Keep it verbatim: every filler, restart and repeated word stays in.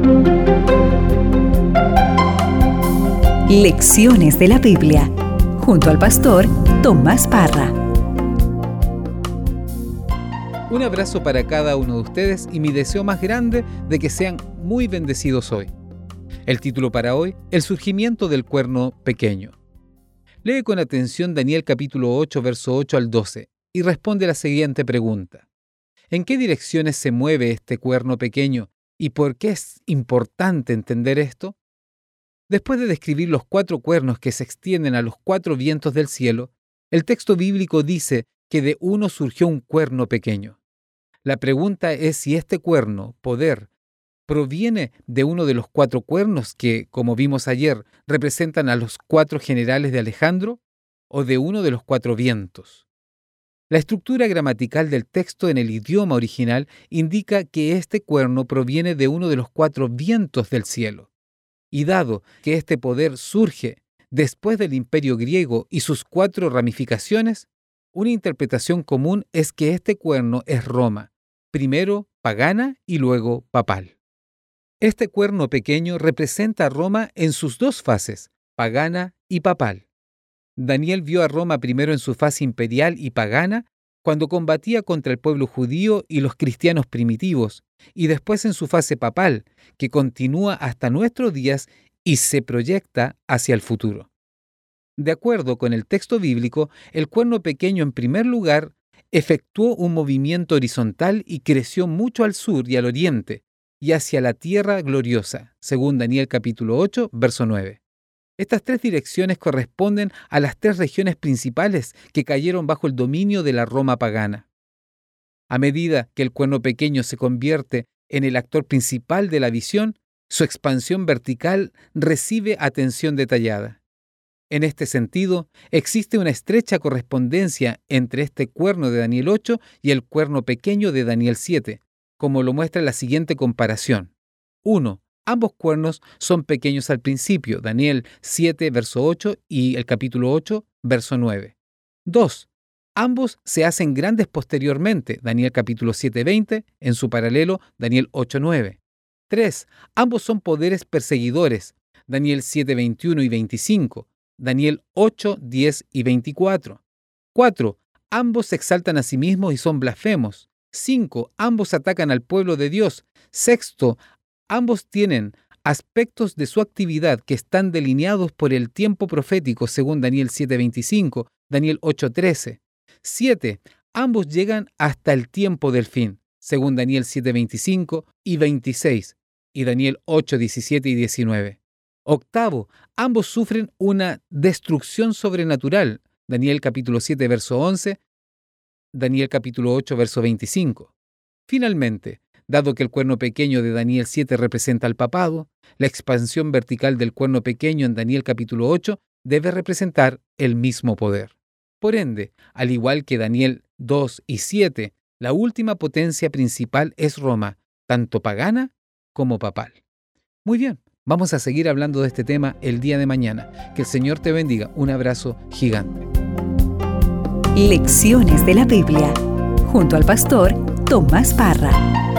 Lecciones de la Biblia, junto al pastor Tomás Parra. Un abrazo para cada uno de ustedes y mi deseo más grande de que sean muy bendecidos hoy. El título para hoy, el surgimiento del cuerno pequeño. Lee con atención Daniel capítulo ocho, verso ocho al doce, y responde la siguiente pregunta. ¿En qué direcciones se mueve este cuerno pequeño y por qué es importante entender esto? Después de describir los cuatro cuernos que se extienden a los cuatro vientos del cielo, el texto bíblico dice que de uno surgió un cuerno pequeño. La pregunta es si este cuerno, poder, proviene de uno de los cuatro cuernos que, como vimos ayer, representan a los cuatro generales de Alejandro, o de uno de los cuatro vientos. La estructura gramatical del texto en el idioma original indica que este cuerno proviene de uno de los cuatro vientos del cielo. Y dado que este poder surge después del imperio griego y sus cuatro ramificaciones, una interpretación común es que este cuerno es Roma, primero pagana y luego papal. Este cuerno pequeño representa a Roma en sus dos fases, pagana y papal. Daniel vio a Roma primero en su fase imperial y pagana, cuando combatía contra el pueblo judío y los cristianos primitivos, y después en su fase papal, que continúa hasta nuestros días y se proyecta hacia el futuro. De acuerdo con el texto bíblico, el cuerno pequeño en primer lugar efectuó un movimiento horizontal y creció mucho al sur y al oriente, y hacia la tierra gloriosa, según Daniel capítulo ocho, verso nueve. Estas tres direcciones corresponden a las tres regiones principales que cayeron bajo el dominio de la Roma pagana. A medida que el cuerno pequeño se convierte en el actor principal de la visión, su expansión vertical recibe atención detallada. En este sentido, existe una estrecha correspondencia entre este cuerno de Daniel ocho y el cuerno pequeño de Daniel siete, como lo muestra la siguiente comparación. uno. Ambos cuernos son pequeños al principio, Daniel siete, verso ocho y el capítulo ocho, verso nueve. dos. Ambos se hacen grandes posteriormente, Daniel capítulo siete, veinte, en su paralelo, Daniel ocho, nueve. tres. Ambos son poderes perseguidores, Daniel siete, veintiuno y veinticinco, Daniel ocho, diez y veinticuatro. cuatro. Ambos se exaltan a sí mismos y son blasfemos. cinco. Ambos atacan al pueblo de Dios. Sexto, ambos tienen aspectos de su actividad que están delineados por el tiempo profético según Daniel siete, veinticinco, Daniel ocho, trece. siete. Ambos llegan hasta el tiempo del fin, según Daniel siete, veinticinco y veintiséis, y Daniel ocho, diecisiete y diecinueve. Octavo, ambos sufren una destrucción sobrenatural, Daniel capítulo siete, verso once, Daniel capítulo ocho, verso veinticinco. Finalmente, dado que el cuerno pequeño de Daniel siete representa al papado, la expansión vertical del cuerno pequeño en Daniel capítulo ocho debe representar el mismo poder. Por ende, al igual que Daniel dos y siete, la última potencia principal es Roma, tanto pagana como papal. Muy bien, vamos a seguir hablando de este tema el día de mañana. Que el Señor te bendiga. Un abrazo gigante. Lecciones de la Biblia, junto al pastor Tomás Parra.